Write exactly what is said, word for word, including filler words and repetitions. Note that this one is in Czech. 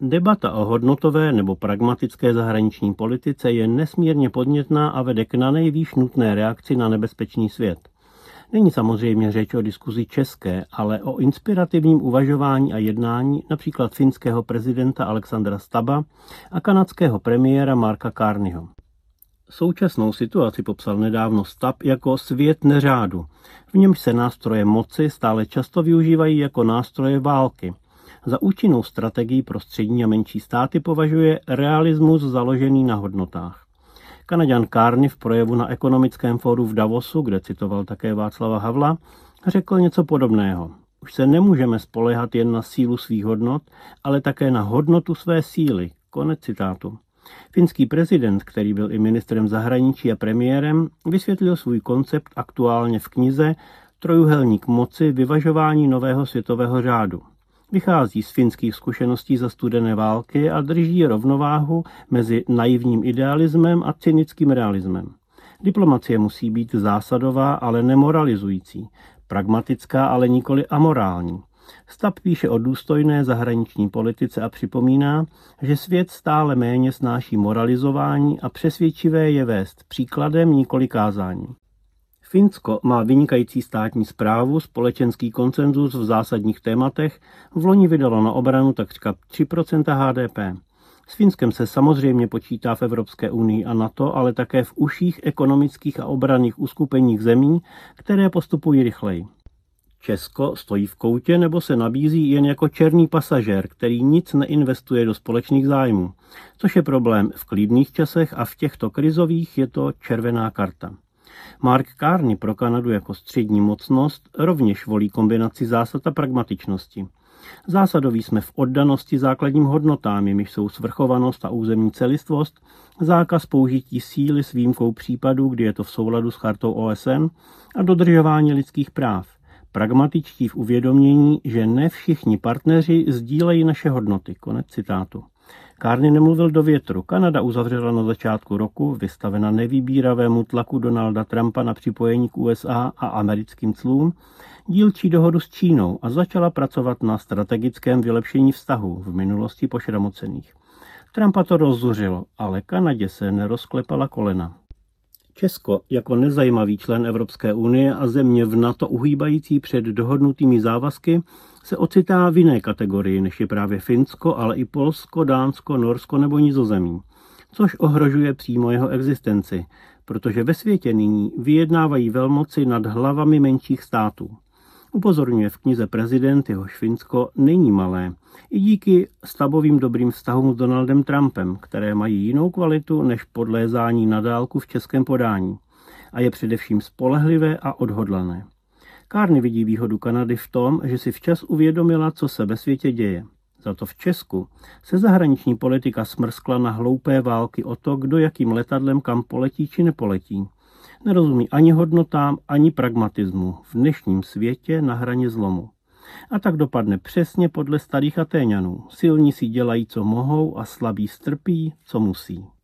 Debata o hodnotové nebo pragmatické zahraniční politice je nesmírně podnětná a vede k nanejvýš nutné reakci na nebezpečný svět. Není samozřejmě řeč o diskuzi české, ale o inspirativním uvažování a jednání například finského prezidenta Alexandra Stubba a kanadského premiéra Marka Carneyho. Současnou situaci popsal nedávno Stubb jako svět neřádu, v němž se nástroje moci stále často využívají jako nástroje války. Za účinnou strategii pro střední a menší státy považuje realismus založený na hodnotách. Kanaďan Carney v projevu na ekonomickém fóru v Davosu, kde citoval také Václava Havla, řekl něco podobného. Už se nemůžeme spoléhat jen na sílu svých hodnot, ale také na hodnotu své síly. Konec citátu. Finský prezident, který byl i ministrem zahraničí a premiérem, vysvětlil svůj koncept aktuálně v knize Trojuhelník moci, vyvažování nového světového řádu. Vychází z finských zkušeností za studené války a drží rovnováhu mezi naivním idealismem a cynickým realismem. Diplomacie musí být zásadová, ale nemoralizující, pragmatická, ale nikoli amorální. Stubb píše o důstojné zahraniční politice a připomíná, že svět stále méně snáší moralizování a přesvědčivé je vést příkladem, nikoli kázáním. Finsko má vynikající státní správu, společenský konsenzus v zásadních tématech, vloni vydalo na obranu takřka tři procenta H D P. S Finskem se samozřejmě počítá v Evropské unii a NATO, ale také v užších ekonomických a obranných uskupeních zemí, které postupují rychleji. Česko stojí v koutě nebo se nabízí jen jako černý pasažér, který nic neinvestuje do společných zájmů, což je problém v klidných časech a v těchto krizových je to červená karta. Mark Carney pro Kanadu jako střední mocnost rovněž volí kombinaci zásad a pragmatičnosti. Zásadoví jsme v oddanosti základním hodnotám, jimiž jsou svrchovanost a územní celistvost, zákaz použití síly s výjimkou případů, kdy je to v souladu s chartou O S N a dodržování lidských práv. Pragmatičtí v uvědomění, že ne všichni partneři sdílejí naše hodnoty. Konec citátu. Carney nemluvil do větru. Kanada uzavřela na začátku roku, vystavena nevybíravému tlaku Donalda Trumpa na připojení k U S A a americkým clům, dílčí dohodu s Čínou a začala pracovat na strategickém vylepšení vztahů, v minulosti pošramocených. Trumpa to rozzuřilo, ale Kanadě se nerozklepala kolena. Česko jako nezajímavý člen Evropské unie a země v NATO uhýbající před dohodnutými závazky se ocitá v jiné kategorii, než je právě Finsko, ale i Polsko, Dánsko, Norsko nebo Nizozemí, což ohrožuje přímo jeho existenci, protože ve světě nyní vyjednávají velmoci nad hlavami menších států. Upozorňuje v knize prezident, jehož Finsko není malé, i díky Stubbovým dobrým vztahům s Donaldem Trumpem, které mají jinou kvalitu než podlézání na dálku v českém podání a je především spolehlivé a odhodlané. Carney vidí výhodu Kanady v tom, že si včas uvědomila, co se ve světě děje. Za to v Česku se zahraniční politika smrskla na hloupé války o to, kdo jakým letadlem kam poletí či nepoletí. Nerozumí ani hodnotám, ani pragmatismu v dnešním světě na hraně zlomu. A tak dopadne přesně podle starých Atéňanů. Silní si dělají, co mohou a slabí strpí, co musí.